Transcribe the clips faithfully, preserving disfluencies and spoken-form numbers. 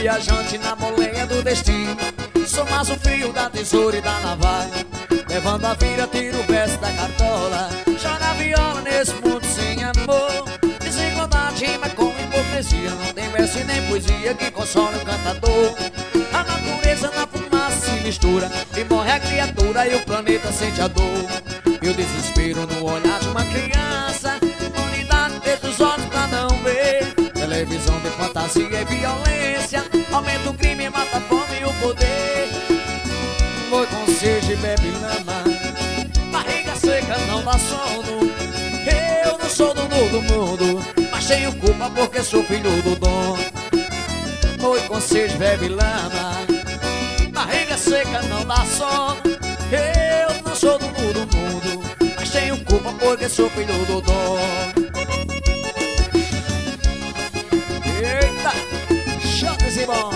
viajante na boleia do destino. Sou mais o fio da tesoura e da navalha, levando a vida, tiro o verso da cartola. Chora a viola nesse mundo sem amor, desigualdade rima com hipocrisia. Não tem verso e nem poesia que console o cantador. A natureza na fumaça se mistura e morre a criatura e o planeta sente a dor. E o desespero no olhar de uma criança, unidade fecha os olhos pra não ver. Televisão de fantasia e violência, aumenta o crime, mata a fome e o poder. Foi com sede e bebe lama, barriga seca não dá sono. Eu não sou dono do mundo, mas tenho culpa porque sou filho do dono. Foi com sede, bebe lama, barriga seca não dá sono. Eu não sou dono do mundo, mas tenho culpa porque sou filho do dono. Eita, chata esse bom.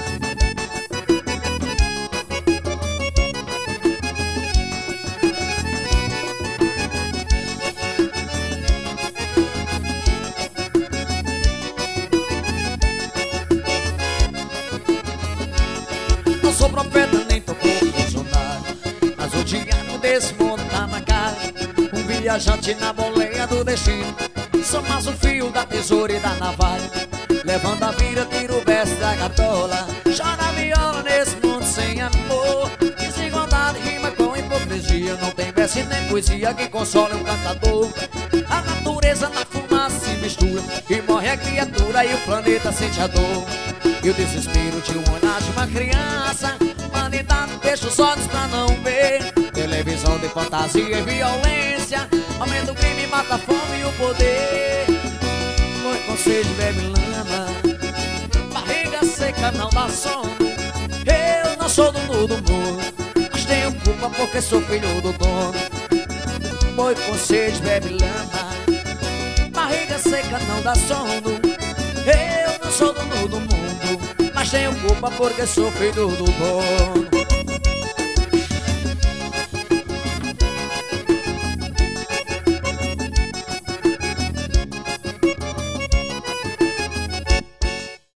Não sou profeta nem tô profissional, mas o diabo desse mundo tá na cara. Um viajante na boleia do destino, sou mais o fio da tesoura e da navalha, levando a vida, tiro o verso da cartola. Chora a viola nesse mundo sem amor, desigualdade rima com hipocrisia. Não tem verso e nem poesia que console o cantador. A natureza na fumaça se mistura e morre a criatura e o planeta sente a dor. E o desespero de um olhar de uma criança, humanidade fecha os olhos pra não ver. Televisão de fantasia e violência, aumenta o crime, mata a fome e o poder. Foi com sede, bebe lama, barriga seca não dá sono. Eu não sou dono do mundo, mas tenho culpa porque sou filho do dono. Foi com sede, bebe lama, barriga seca não dá sono. Eu não sou dono do mundo, mas tenho culpa porque sou filho do dono.